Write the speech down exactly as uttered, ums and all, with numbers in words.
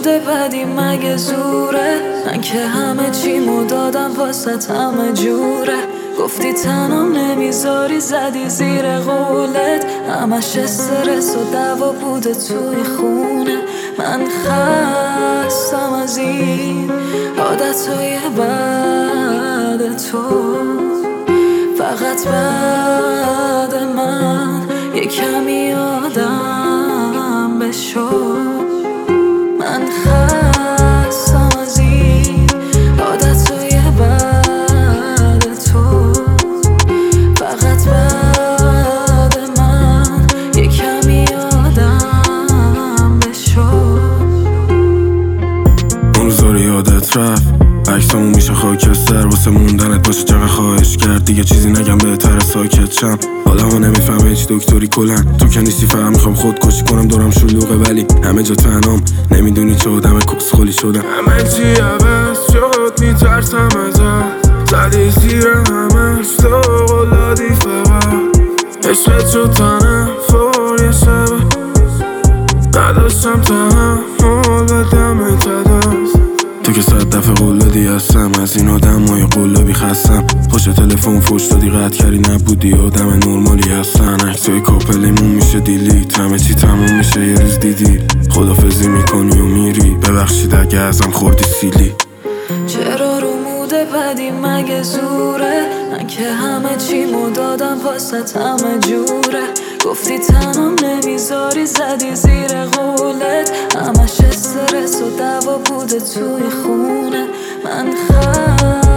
بدی مگه زوره؟ من که همه چیمو دادم واسه همه جوره. گفتی تنم نمیذاری زدی زیر قولت، همش استرس و دوا بوده توی خونه. من خستم از این عادتهای بد تو، فقط بعد من یه کمی آدم بشو. من خستم از این عادتهای بد تو، فقط بعد من یه کمی آدم بشو. اون روزا یادت رفت، عکسامون میشه خاکستر واسه موندنت باشه. چقدر خواهش کرد دیگه چیزی نگم بهتره ساکت شم. آدما نمیفهمه هیچ دکتری کلن، تو که نیستی فهم میخوام خودکشی کنم. دورم شلوغه ولی همه جا تنهام، نمیدونی چه آدم کسخلی شدم. همه چی عوض شد میترسم ازت، زدی زیر همش تو قلادی فقط. عشقت شد تنفر یه شبه، نداشتم تحمل بدم تدست. تو که صد دفعه قلادی هستم، از این آدم های قلابی خستم. خوش تلفن فوش دادی قطع کردی، نبودی آدم نرمالی هستن. عکسای کاپلیمون میشه دیلیت، همه چی تموم میشه یه روز دیدی. خدافزی میکنی و میری، ببخشید اگه ازم خوردی سیلی. چرا رو موده بدی مگه زوره؟ من که همه چیمو دادم واسه همه جوره. گفتی تنم نمیذاری زدی زیر قولت، همش استرس و دوا بوده توی خونه. من خواهم